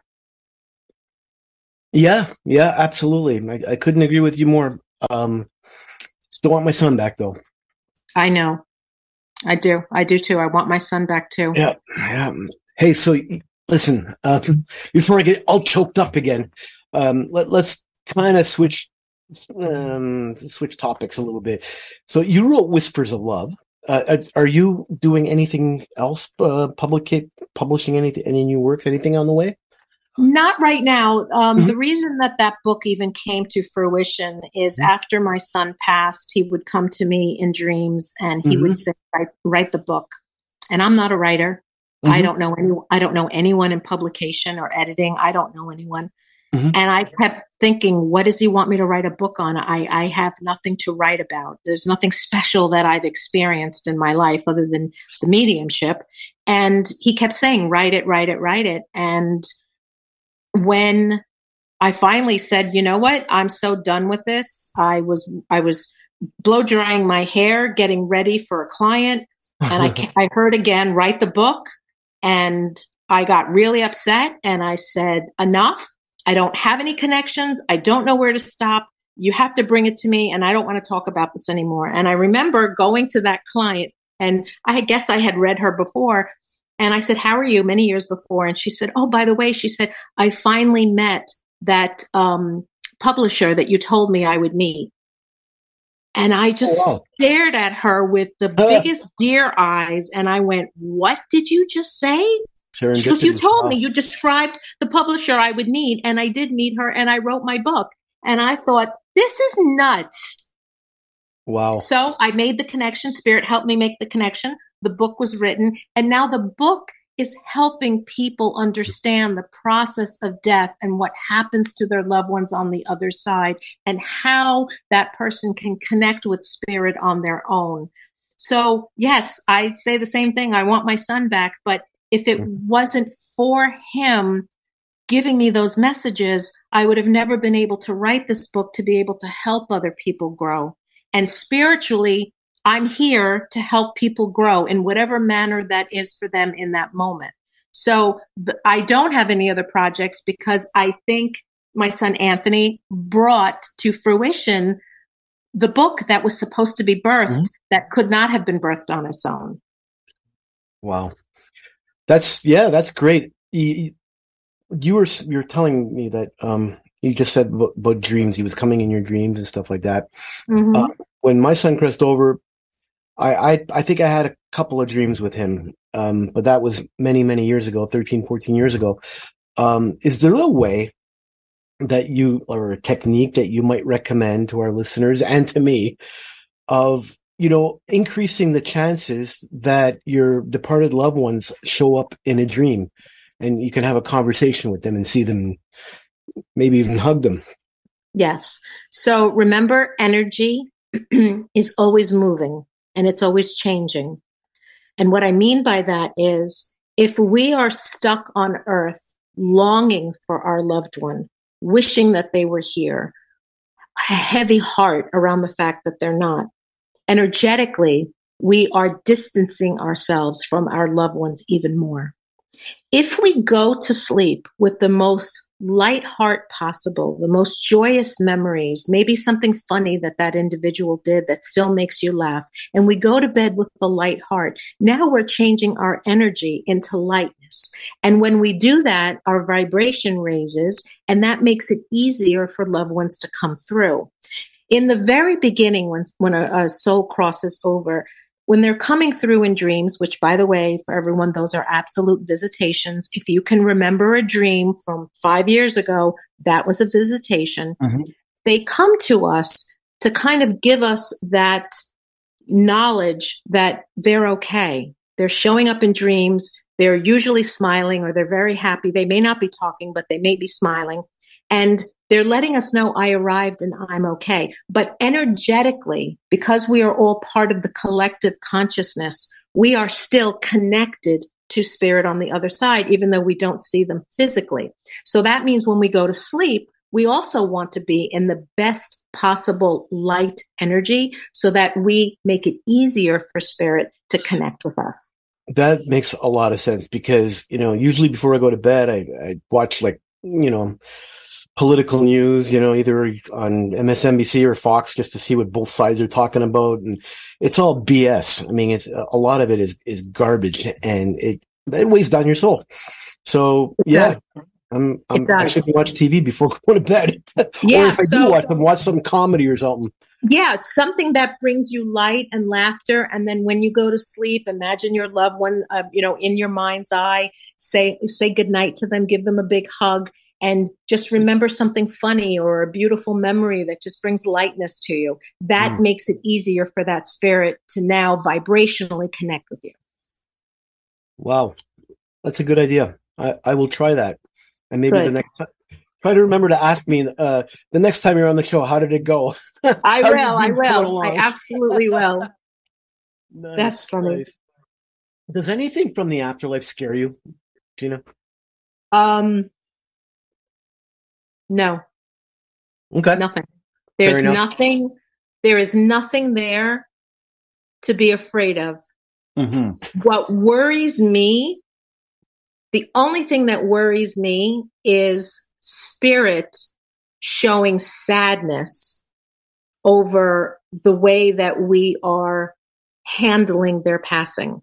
Yeah, yeah, absolutely. I, I couldn't agree with you more. Um, still want my son back, though. I know. I do. I do, too. I want my son back, too. Yeah, yeah. Hey, so listen, uh, before I get all choked up again, um, let, let's kind of switch um, switch topics a little bit. So you wrote Whispers of Love. Uh, are you doing anything else, uh, public, publishing anything, any new works, anything on the way? Not right now. Um, mm-hmm. The reason that that book even came to fruition is mm-hmm. after my son passed, he would come to me in dreams and he mm-hmm. would say, write, write the book. And I'm not a writer. Mm-hmm. I don't know any, I don't know anyone in publication or editing. I don't know anyone. Mm-hmm. And I kept thinking, what does he want me to write a book on? I, I have nothing to write about. There's nothing special that I've experienced in my life other than the mediumship. And he kept saying, write it, write it, write it. And when I finally said, you know what, I'm so done with this. I was, I was blow drying my hair, getting ready for a client. And I, I heard again, write the book. And I got really upset and I said, enough. I don't have any connections. I don't know where to stop. You have to bring it to me. And I don't want to talk about this anymore. And I remember going to that client and I guess I had read her before. And I said, how are you? Many years before. And she said, oh, by the way, she said, I finally met that um, publisher that you told me I would meet. And I just oh, wow. stared at her with the uh, biggest deer eyes. And I went, what did you just say? Because you told me, you described the publisher I would meet, and I did meet her, and I wrote my book. And I thought, this is nuts. Wow. So I made the connection. Spirit helped me make the connection. The book was written, and now the book is helping people understand the process of death and what happens to their loved ones on the other side, and how that person can connect with spirit on their own. So, yes, I say the same thing. I want my son back, but if it wasn't for him giving me those messages, I would have never been able to write this book to be able to help other people grow. And spiritually, I'm here to help people grow in whatever manner that is for them in that moment. So th- I don't have any other projects because I think my son Anthony brought to fruition the book that was supposed to be birthed mm-hmm. that could not have been birthed on its own. Wow. That's, yeah, that's great. You, you were, you were telling me that, um, you just said about, about dreams. He was coming in your dreams and stuff like that. Mm-hmm. Uh, when my son crossed over, I, I, I think I had a couple of dreams with him. Um, but that was many, many years ago, thirteen, fourteen years ago. Um, is there a way that you, or a technique that you might recommend to our listeners and to me of, you know, increasing the chances that your departed loved ones show up in a dream and you can have a conversation with them and see them, maybe even hug them? Yes. So remember, energy is always moving and it's always changing. And what I mean by that is if we are stuck on earth longing for our loved one, wishing that they were here, a heavy heart around the fact that they're not, energetically, we are distancing ourselves from our loved ones even more. If we go to sleep with the most light heart possible, the most joyous memories, maybe something funny that that individual did that still makes you laugh, and we go to bed with the light heart, now we're changing our energy into lightness. And when we do that, our vibration raises, and that makes it easier for loved ones to come through. In the very beginning, when, when a, a soul crosses over, when they're coming through in dreams, which, by the way, for everyone, those are absolute visitations. If you can remember a dream from five years ago, that was a visitation. Mm-hmm. they come to us to kind of give us that knowledge that they're okay. They're showing up in dreams. They're usually smiling or they're very happy. They may not be talking, but they may be smiling. And they're letting us know I arrived and I'm okay. But energetically, because we are all part of the collective consciousness, we are still connected to spirit on the other side, even though we don't see them physically. So that means when we go to sleep, we also want to be in the best possible light energy so that we make it easier for spirit to connect with us. That makes a lot of sense because, you know, usually before I go to bed, I, I watch like, you know, political news, you know, either on M S N B C or Fox just to see what both sides are talking about. And it's all B S. I mean, it's a lot of it is, is garbage and it, it weighs down your soul. So yeah, I'm, I'm actually watch T V before going to bed. Yeah, or if I so, do watch them, watch some comedy or something. Yeah, it's something that brings you light and laughter. And then when you go to sleep, imagine your loved one, uh, you know, in your mind's eye, say, say goodnight to them, give them a big hug, and just remember something funny or a beautiful memory that just brings lightness to you. That mm. makes it easier for that spirit to now vibrationally connect with you. Wow. That's a good idea. I, I will try that. And maybe Good. the next time. Try to remember to ask me uh, the next time you're on the show, how did it go? I will. I will. I absolutely will. Nice, That's funny. Nice. Does anything from the afterlife scare you, Gina? Um, no. Okay. Nothing. There's nothing. There is nothing there to be afraid of. Mm-hmm. What worries me, the only thing that worries me is spirit showing sadness over the way that we are handling their passing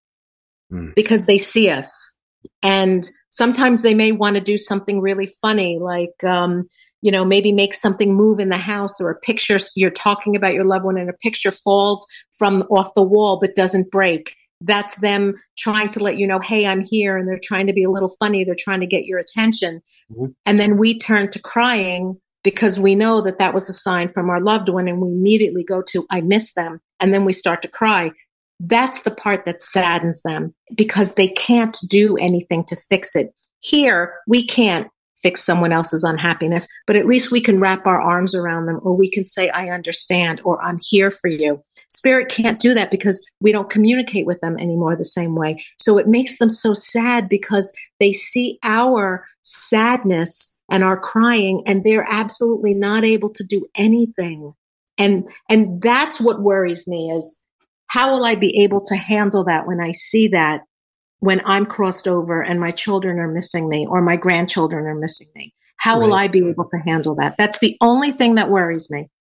mm. because they see us. And sometimes they may want to do something really funny, like, um, you know, maybe make something move in the house or a picture. You're talking about your loved one and a picture falls from off the wall, but doesn't break. That's them trying to let you know, hey, I'm here. And they're trying to be a little funny. They're trying to get your attention. Mm-hmm. And then we turn to crying because we know that that was a sign from our loved one. And we immediately go to, I miss them. And then we start to cry. That's the part that saddens them because they can't do anything to fix it. Here, we can't fix someone else's unhappiness, but at least we can wrap our arms around them, or we can say, I understand, or I'm here for you. Spirit can't do that because we don't communicate with them anymore the same way. So it makes them so sad because they see our sadness and our crying, and they're absolutely not able to do anything. And, and that's what worries me is, how will I be able to handle that when I see that? When I'm crossed over and my children are missing me or my grandchildren are missing me? How will right. I be able to handle that? That's the only thing that worries me.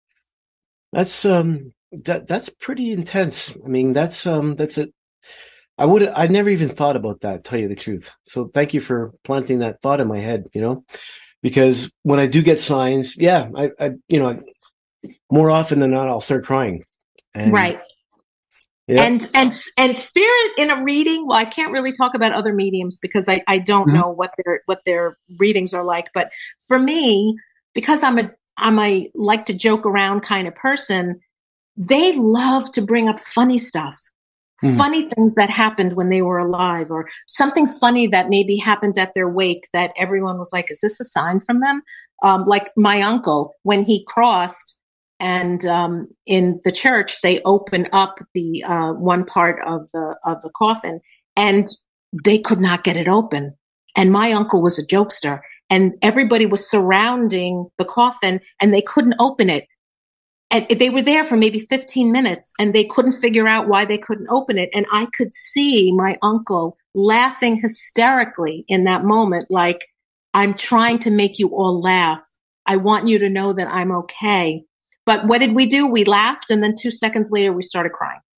That's, um, that, that's pretty intense. I mean, that's, um, that's it. I would, I never even thought about that, tell you the truth. So thank you for planting that thought in my head, you know, because when I do get signs, yeah, I, I you know, more often than not, I'll start crying. And, right. Yep. And, and, and spirit in a reading, well, I can't really talk about other mediums because I, I don't mm-hmm. know what their, what their readings are like. But for me, because I'm a, I'm a like to joke around kind of person, they love to bring up funny stuff, mm-hmm. funny things that happened when they were alive, or something funny that maybe happened at their wake that everyone was like, is this a sign from them? Um, like my uncle, when he crossed, and um, in the church, they open up the uh, one part of the of the coffin, and they could not get it open. And my uncle was a jokester, and everybody was surrounding the coffin, and they couldn't open it. And they were there for maybe fifteen minutes, and they couldn't figure out why they couldn't open it. And I could see my uncle laughing hysterically in that moment, like, I'm trying to make you all laugh. I want you to know that I'm okay. But what did we do? We laughed, and then two seconds later, we started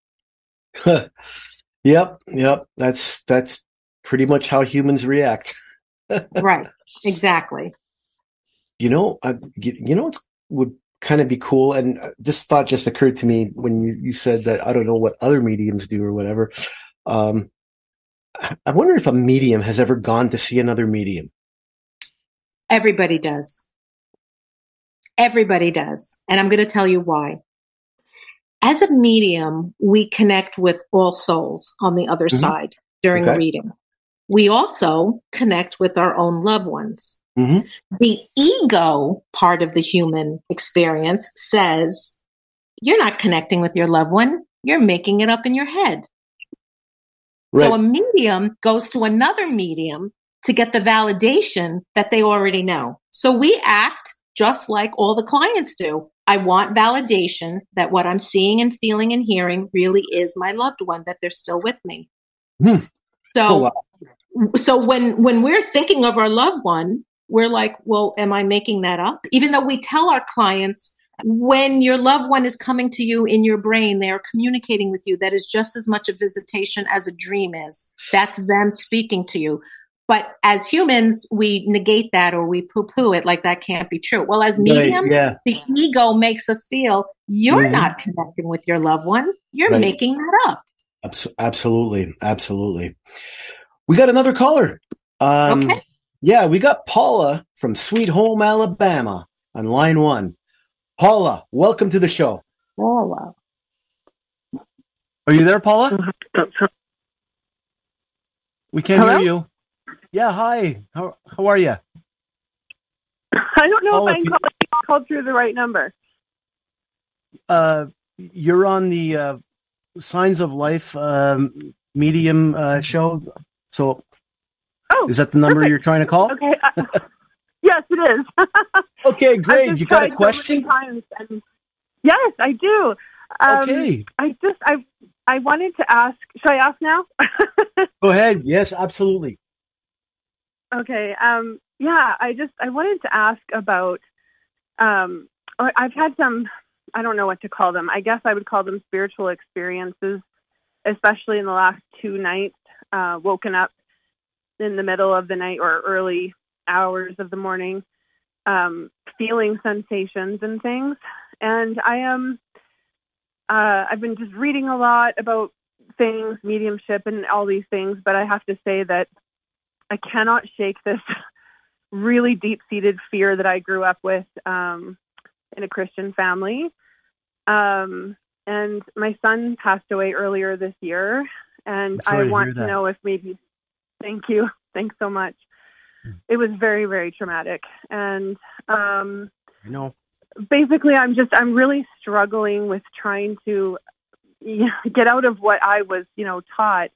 crying. Yep, yep. That's that's pretty much how humans react. Right. Exactly. You know, I, you, you know, it would kind of be cool, and this thought just occurred to me when you, you said that. I don't know what other mediums do or whatever. Um, I wonder if a medium has ever gone to see another medium. Everybody does. Everybody does. And I'm going to tell you why. As a medium, we connect with all souls on the other mm-hmm. side during okay. a reading. We also connect with our own loved ones. Mm-hmm. The ego part of the human experience says, you're not connecting with your loved one. You're making it up in your head. Right. So a medium goes to another medium to get the validation that they already know. So we act just like all the clients do. I want validation that what I'm seeing and feeling and hearing really is my loved one, that they're still with me. Hmm. So, oh, wow. so when, when we're thinking of our loved one, we're like, well, am I making that up? Even though we tell our clients, when your loved one is coming to you in your brain, they are communicating with you. That is just as much a visitation as a dream is. That's them speaking to you. But as humans, we negate that or we poo-poo it like that can't be true. Well, as mediums, right, yeah. the ego makes us feel you're mm-hmm. not connecting with your loved one. You're right. making that up. Absolutely. Absolutely. We got another caller. Um, okay. Yeah, we got Paula from Sweet Home, Alabama on line one. Paula, welcome to the show. Paula. Are you there, Paula? We can't Hello? hear you. Yeah, hi. How how are you? I don't know Paula, if I can call, call through the right number. Uh, you're on the uh, Signs of Life um, medium uh, show. So, oh, is that the number perfect. You're trying to call? Okay. Uh, yes, it is. Okay, great. You got a question? So and, yes, I do. Um, okay. I just I I wanted to ask. Should I ask now? Go ahead. Yes, absolutely. Okay. Um, yeah, I just, I wanted to ask about, um, I've had some, I don't know what to call them. I guess I would call them spiritual experiences, especially in the last two nights, uh, woken up in the middle of the night or early hours of the morning, um, feeling sensations and things. And I am, uh, I've been just reading a lot about things, mediumship and all these things, but I have to say that I cannot shake this really deep-seated fear that I grew up with um, in a Christian family. Um, and my son passed away earlier this year, and I want to, to know if maybe, thank you, thanks so much. It was very, very traumatic. And um, I know. Basically, I'm just, I'm really struggling with trying to you know, get out of what I was, you know, taught.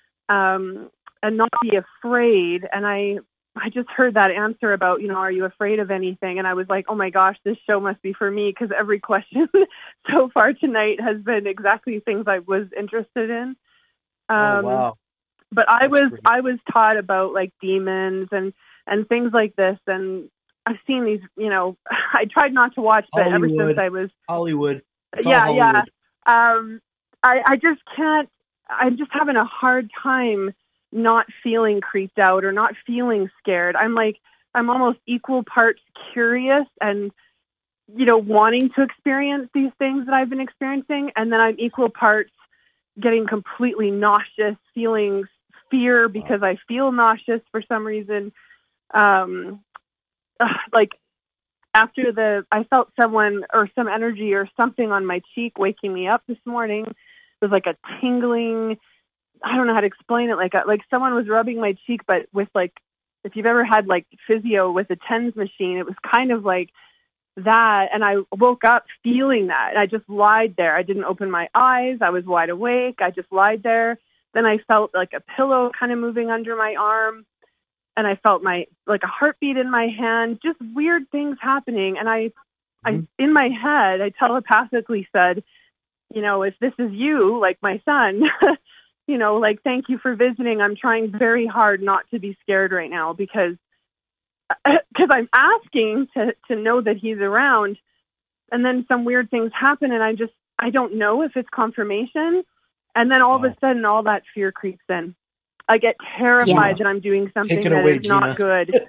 Um, and not be afraid. And I, I just heard that answer about, you know, are you afraid of anything? And I was like, oh my gosh, this show must be for me, because every question so far tonight has been exactly things I was interested in. Um, oh, wow. But I That's was, great. I was taught about like demons and, and things like this. And I've seen these, you know, I tried not to watch, but Hollywood. ever since I was Hollywood. It's yeah, Hollywood. yeah. Um, I, I just can't, I'm just having a hard time not feeling creeped out or not feeling scared. I'm like, I'm almost equal parts curious and, you know, wanting to experience these things that I've been experiencing. And then I'm equal parts getting completely nauseous, feeling fear because I feel nauseous for some reason. Um, like after the, I felt someone or some energy or something on my cheek waking me up this morning. It was like a tingling, I don't know how to explain it. Like, like someone was rubbing my cheek, but with like, if you've ever had like physio with a TENS machine, it was kind of like that. And I woke up feeling that. And I just lied there. I didn't open my eyes. I was wide awake. I just lied there. Then I felt like a pillow kind of moving under my arm. And I felt my, like a heartbeat in my hand, just weird things happening. And I, mm-hmm. I, in my head, I telepathically said, you know, if this is you, like my son, you know, like, thank you for visiting. I'm trying very hard not to be scared right now because, because I'm asking to, to know that he's around. And then some weird things happen. And I just, I don't know if it's confirmation. And then all wow. of a sudden, all that fear creeps in. I get terrified yeah. that I'm doing something that away, is Gina. Not good.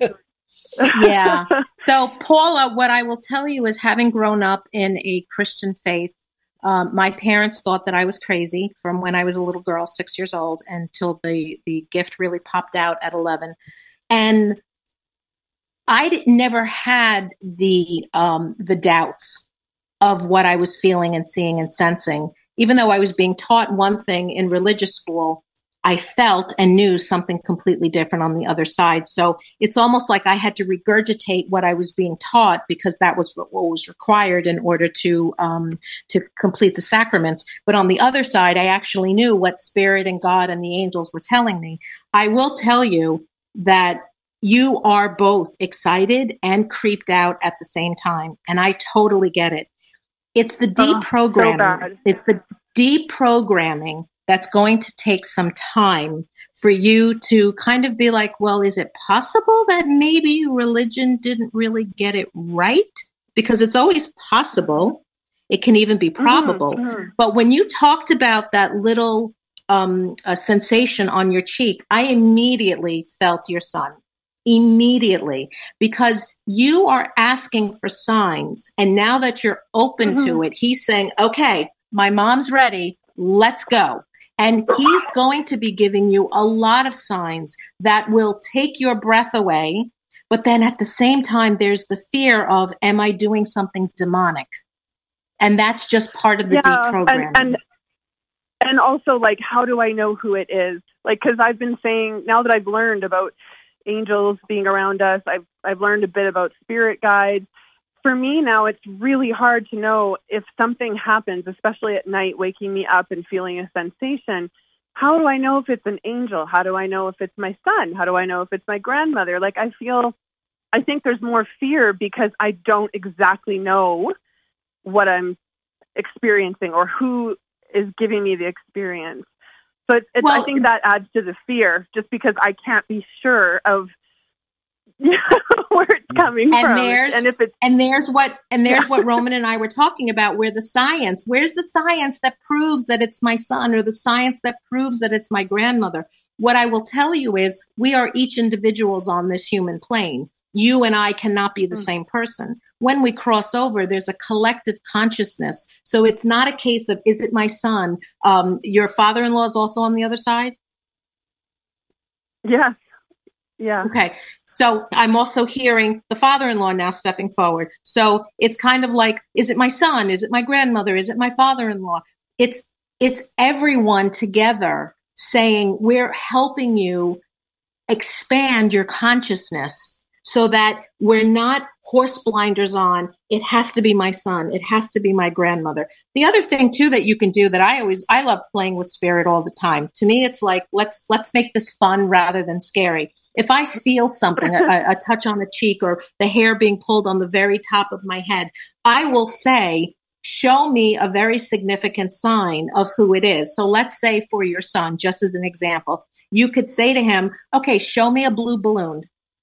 Yeah. So, Paula, what I will tell you is, having grown up in a Christian faith, Um, my parents thought that I was crazy from when I was a little girl, six years old, until the, the gift really popped out at eleven. And I d- never had the um, the doubts of what I was feeling and seeing and sensing. Even though I was being taught one thing in religious school, I felt and knew something completely different on the other side. So it's almost like I had to regurgitate what I was being taught because that was what was required in order to um, to complete the sacraments. But on the other side, I actually knew what Spirit and God and the angels were telling me. I will tell you that you are both excited and creeped out at the same time. And I totally get it. It's the deprogramming. Oh, so it's the deprogramming that's going to take some time for you to kind of be like, well, is it possible that maybe religion didn't really get it right? Because it's always possible. It can even be probable. Mm-hmm. But when you talked about that little um, a sensation on your cheek, I immediately felt your son. Immediately, because you are asking for signs. And now that you're open mm-hmm. to it, he's saying, okay, my mom's ready. Let's go. And he's going to be giving you a lot of signs that will take your breath away. But then at the same time, there's the fear of, am I doing something demonic? And that's just part of the yeah, deprogramming. And, and, and also, like, how do I know who it is? Like, because I've been saying, now that I've learned about angels being around us, I've I've learned a bit about spirit guides. For me now, it's really hard to know if something happens, especially at night, waking me up and feeling a sensation. How do I know if it's an angel? How do I know if it's my son? How do I know if it's my grandmother? Like, I feel, I think there's more fear because I don't exactly know what I'm experiencing or who is giving me the experience. So it's, it's, well, I think that adds to the fear, just because I can't be sure of where it's coming and from. There's, and if it's and there's what and there's yeah. what Roman and I were talking about, where the science, where's the science that proves that it's my son, or the science that proves that it's my grandmother? What I will tell you is we are each individuals on this human plane. You and I cannot be the mm. same person. When we cross over, there's a collective consciousness. So it's not a case of, is it my son? Um, your father-in-law is also on the other side? Yeah. Yeah. Okay. So I'm also hearing the father-in-law now stepping forward. So it's kind of like, is it my son? Is it my grandmother? Is it my father-in-law? It's, it's everyone together saying, we're helping you expand your consciousness so that we're not horse blinders on, it has to be my son, it has to be my grandmother. The other thing too that you can do that I always, I love playing with spirit all the time. To me, it's like, let's, let's make this fun rather than scary. If I feel something, a, a touch on the cheek or the hair being pulled on the very top of my head, I will say, show me a very significant sign of who it is. So let's say for your son, just as an example, you could say to him, okay, show me a blue balloon.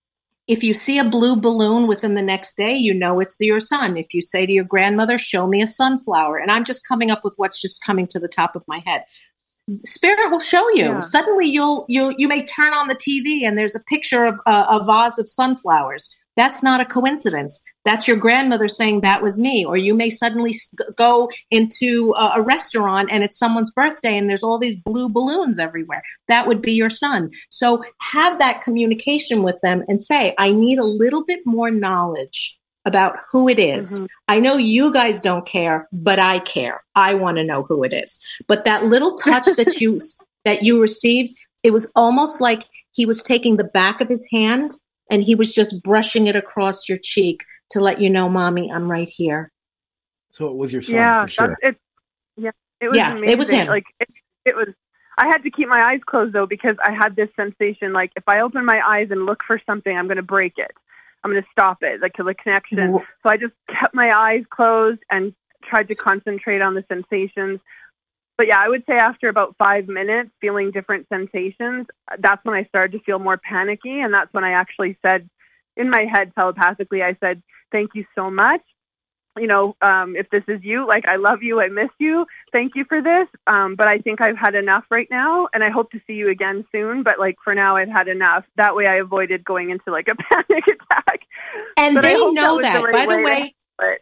If you see a blue balloon within the next day, you know it's your son. If you say to your grandmother, show me a sunflower. And I'm just coming up with what's just coming to the top of my head. Spirit will show you. Yeah. Suddenly you'll, you you may turn on the T V and there's a picture of uh, a vase of sunflowers. That's not a coincidence. That's your grandmother saying that was me. Or you may suddenly go into a, a restaurant and it's someone's birthday and there's all these blue balloons everywhere. That would be your son. So have that communication with them and say, I need a little bit more knowledge about who it is. Mm-hmm. I know you guys don't care, but I care. I want to know who it is. But that little touch that you that you received, it was almost like he was taking the back of his hand and he was just brushing it across your cheek to let you know, Mommy, I'm right here. So it was your son, yeah, for sure. That's, it, yeah, it was yeah, amazing. it was him. Like, it, it was, I had to keep my eyes closed, though, because I had this sensation, like, if I open my eyes and look for something, I'm going to break it. I'm going to stop it, like, to the connection. So I just kept my eyes closed and tried to concentrate on the sensations. But yeah, I would say after about five minutes, feeling different sensations, that's when I started to feel more panicky. And that's when I actually said, in my head telepathically, I said, thank you so much. You know, um, if this is you, like, I love you, I miss you, thank you for this. Um, but I think I've had enough right now, and I hope to see you again soon. But, like, for now, I've had enough. That way I avoided going into, like, a panic attack. And but they know that, that. The right by the way, way.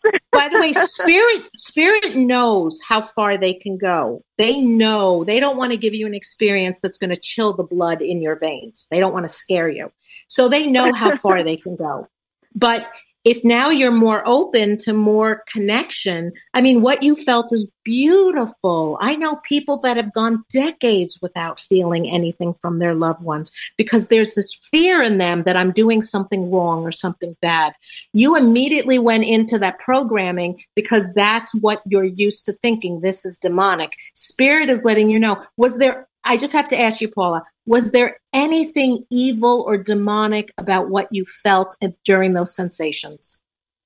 By the way, spirit spirit knows how far they can go. They know they don't want to give you an experience that's going to chill the blood in your veins. They don't want to scare you. So they know how far they can go. But if now you're more open to more connection, I mean, what you felt is beautiful. I know people that have gone decades without feeling anything from their loved ones because there's this fear in them that I'm doing something wrong or something bad. You immediately went into that programming because that's what you're used to thinking. This is demonic. Spirit is letting you know. Was there, I just have to ask you, Paula, was there anything evil or demonic about what you felt during those sensations?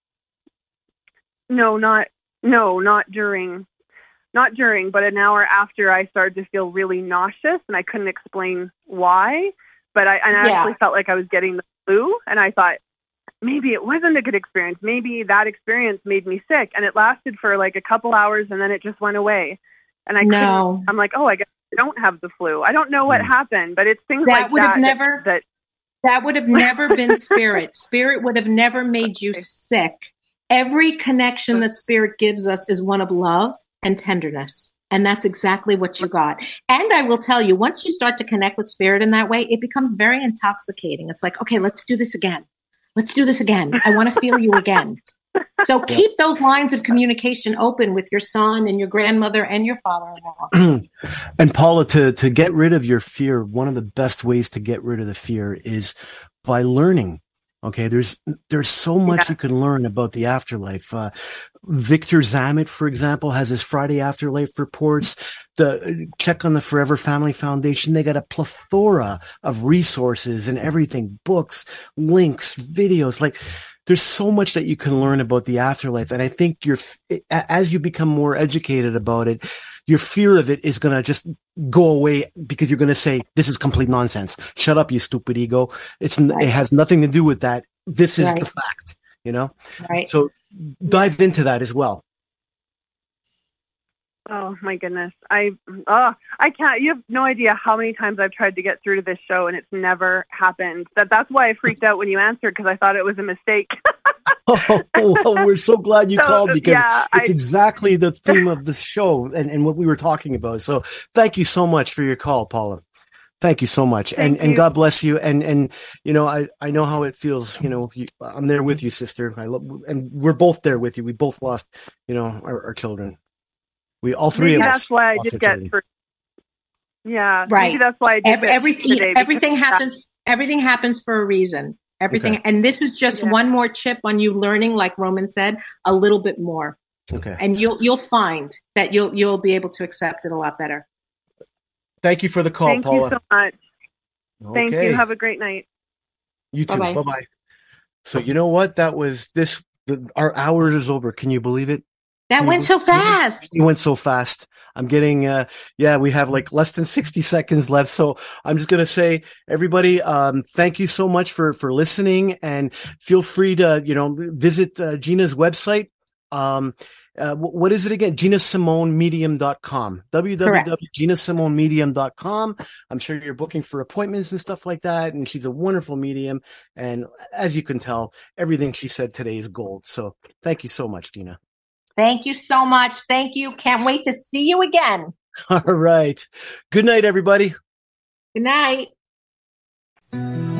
No, not, no, not during, not during, but an hour after I started to feel really nauseous and I couldn't explain why, but I, and I Yeah. actually felt like I was getting the flu and I thought maybe it wasn't a good experience. Maybe that experience made me sick and it lasted for like a couple hours and then it just went away. And I No. couldn't, I'm like, oh, I guess I don't have the flu. I don't know what Mm. happened, but it's things That like would that. have never- that, That would have never been spirit. Spirit would have never made you sick. Every connection that spirit gives us is one of love and tenderness. And that's exactly what you got. And I will tell you, once you start to connect with spirit in that way, it becomes very intoxicating. It's like, okay, let's do this again. Let's do this again. I want to feel you again. So keep those lines of communication open with your son and your grandmother and your father-in-law. And Paula, to, to get rid of your fear, one of the best ways to get rid of the fear is by learning. Okay. There's, there's so much Yeah. you can learn about the afterlife. Uh, Victor Zamet, for example, has his Friday Afterlife reports. The check on the Forever Family Foundation. They got a plethora of resources and everything, books, links, videos. Like, there's so much that you can learn about the afterlife. And I think you're, as you become more educated about it, your fear of it is going to just go away because you're going to say, this is complete nonsense. Shut up, you stupid ego. It's, Right. it has nothing to do with that. This is Right. the fact, you know? Right. So dive into that as well. Oh my goodness. I, oh, I can't, you have no idea how many times I've tried to get through to this show and it's never happened. That That's why I freaked out when you answered because I thought it was a mistake. Oh, well, we're so glad you So, called because yeah, it's I- exactly the theme of the show and, and what we were talking about. So thank you so much for your call, Paula. Thank you so much. Thank and, and you. God bless you. And, and, you know, I, I know how it feels. You know, you, I'm there with you, sister. I love, and we're both there with you. We both lost, you know, our, our children. We, all three Maybe of us. that's why I lost did our get children. through. Yeah. Right. Maybe that's why I did Every, get everything, today. everything because- happens. Everything happens for a reason. Everything, Okay. and this is just Yeah. one more chip on you learning, like Roman said, a little bit more, Okay. and you'll you'll find that you'll you'll be able to accept it a lot better. Thank you for the call, Thank Paula. you so much. Thank Okay. you. Have a great night. You too. Bye-bye. Bye bye. So you know what? That was this. The, our hour is over. Can you believe it? That Can you went so believe it? fast. It went so fast. I'm getting, uh, yeah, we have like less than sixty seconds left. So I'm just going to say, everybody, um, thank you so much for, for listening and feel free to, you know, visit uh, Gina's website. Um, uh, what is it again? gina simone medium dot com. w w w dot gina simone medium dot com. I'm sure you're booking for appointments and stuff like that. And she's a wonderful medium. And as you can tell, everything she said today is gold. So thank you so much, Gina. Thank you so much. Thank you. Can't wait to see you again. All right. Good night, everybody. Good night.